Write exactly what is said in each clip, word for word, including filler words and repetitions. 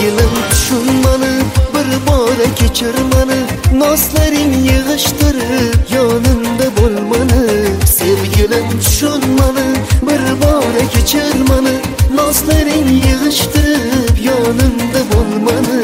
Sevgilim tushunmani, bir bora kechir mani, noshlaring yig'ishtirib yonimda bo'lmani. Sevgilim tushunmani, bir bora kechir mani, noshlaring yig'ishtirib yonimda bo'lmani.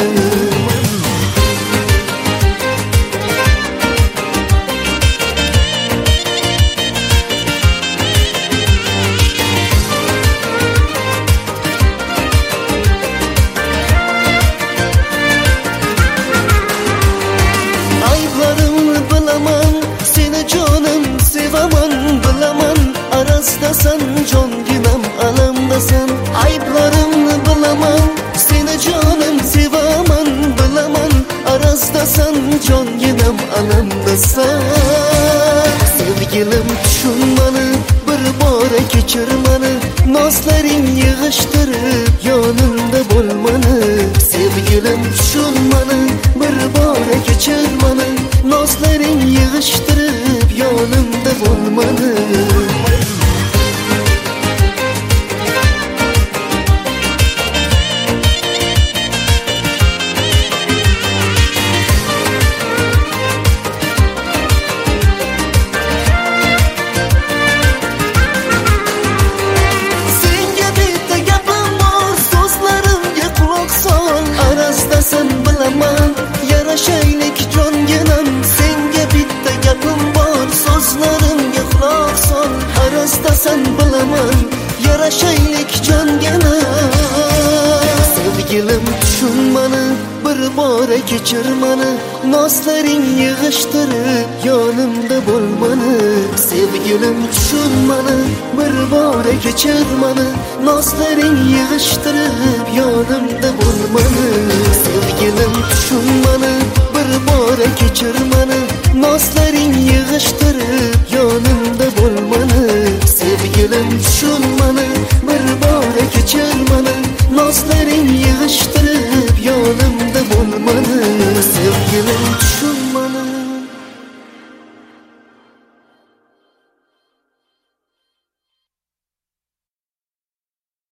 Arazdasan jonginam alamdasan, ayblarimni bilaman, seni jonim sevaman bilaman. Arazdasan jonginam alamdasan. Sevgilim tushunmani, bir bora kechir mani, noshlaring yig'ishtirib yonimda bo'lmani. Sevgilim tushunmani, bir bora kechir mani, noshlaring yig'ishtirib yonimda bo'lmani. Arazdasan bilaman, yarashaylik jonginam. Senga bitta gapim bor, so'zlarimga quloq sol. Arazdasan bilaman, yarashaylik jonginam. Sevgilim tushunmani, bir bora kechir mani, noshlaring yig'ishtirib yonimda bo'lmani. Sevgilim tushunmani, bir bora kechir mani, noshlaring yig'ishtirib yonimda bo'lmani. Sevgilim tushunmani, bir bora kechir mani, noshlaring yig'ishtirib yonimda bo'lmani. Sevgilim tushunmani, bir bora kechir mani, noshlaring yig'ishtirib yonimda bo'lmani. Sevgilim